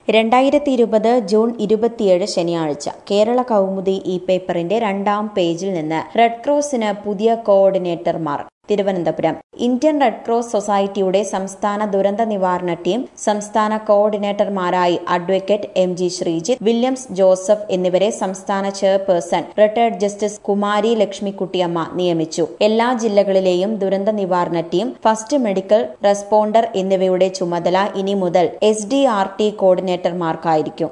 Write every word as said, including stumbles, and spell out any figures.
രണ്ടായിരത്തി ഇരുപത് ജൂൺ ഇരുപത്തിയേഴ് ശനിയാഴ്ച കേരള കൗമുദി ഈ പേപ്പറിന്റെ രണ്ടാം പേജിൽ നിന്ന് റെഡ് ക്രോസിന് പുതിയ കോർഡിനേറ്റർമാർ. തിരുവനന്തപുരം ഇന്ത്യൻ റെഡ് ക്രോസ് സൊസൈറ്റിയുടെ സംസ്ഥാന ദുരന്ത നിവാരണ ടീം സംസ്ഥാന കോർഡിനേറ്റർമാരായി advocate M G Sreejith, Williams Joseph എന്നിവരെ സംസ്ഥാന chairperson retired justice Kumari Lakshmikuttyamma നിയമിച്ചു. എല്ലാ ജില്ലകളിലെയും ദുരന്ത നിവാരണ ടീം, ഫസ്റ്റ് മെഡിക്കൽ റെസ്പോണ്ടർ എന്നിവയുടെ ചുമതല ഇനി മുതൽ എസ് ഡി ആർ ടി കോർഡിനേറ്റർമാർക്കായിരിക്കും.